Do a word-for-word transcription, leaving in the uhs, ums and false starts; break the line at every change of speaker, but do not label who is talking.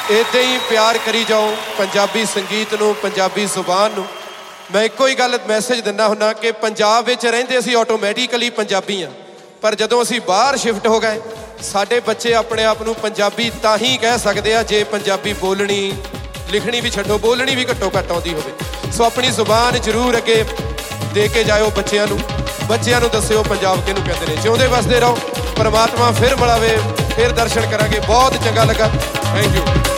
इदां ही प्यार करी जाओ पंजाबी संगीत नूं, पंजाबी जुबान नूं। मैं एको ही गल मैसेज दिंदा हुन्ना कि पंजाब विच रहिंदे असीं ऑटोमैटिकली पंजाबी हाँ, पर जदों असीं बाहर शिफ्ट हो गए साडे बच्चे अपने आप नूं पंजाबी तां ही कह सकदे आ जे पंजाबी बोलनी लिखनी भी छड्डो, बोलनी भी घट्टो घट्ट आउंदी होवे। सो अपनी जुबान जरूर अगे दे के जाओ बच्चिआं नूं, बच्चिआं नूं दस्सिओ पंजाब किहनूं कहंदे ने। जिउंदे वसदे रहो, परमात्मा फिर मिलावे, फिर दर्शन करांगे। बहुत चंगा लगा, थैंक यू।